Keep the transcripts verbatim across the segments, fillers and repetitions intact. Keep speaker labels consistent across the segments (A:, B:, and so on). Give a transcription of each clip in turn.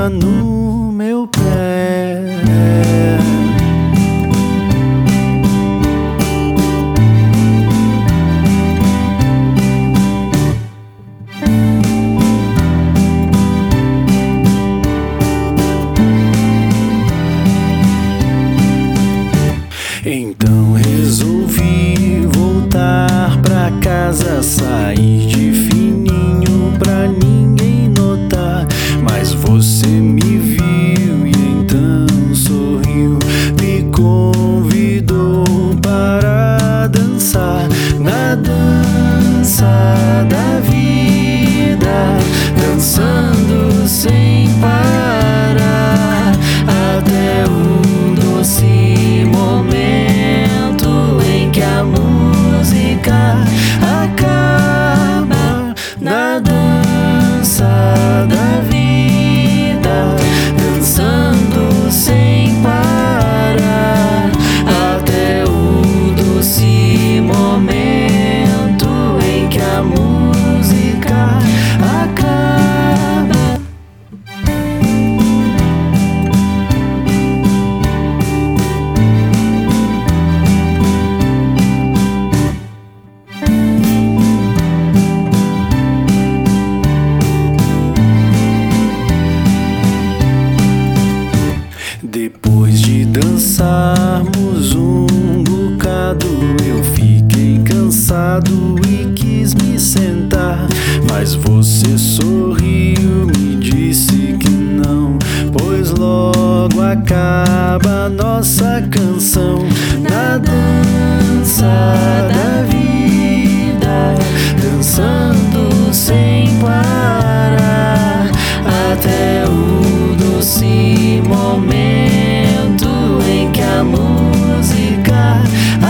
A: toca no meu pé. Então resolvi voltar pra casa, sair de fininho pra ninguém notar. Mas você me viu e então sorriu, me convidou para dançar na dança da vida, dançando sem parar até o doce momento em que a música acaba. Na dança da vida, dançando sem parar até o doce momento em que a música acaba. Depois de dançarmos um bocado, eu fiquei cansado e quis me sentar. Mas você sorriu, me disse que não, pois logo acaba a nossa canção. Na dança da vida, dançando sem parar até o doce momento em que a música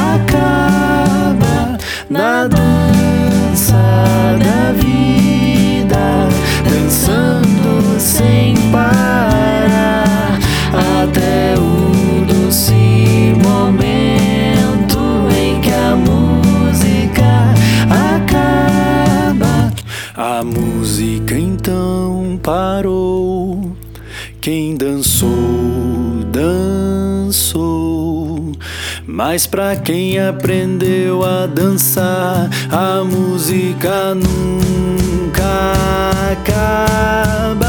A: acaba. Na dança da vida, dançando sem parar até o doce momento em que a música acaba. A música então parou. Quem dançou, dançou. Mas pra quem aprendeu a dançar, a música nunca acaba.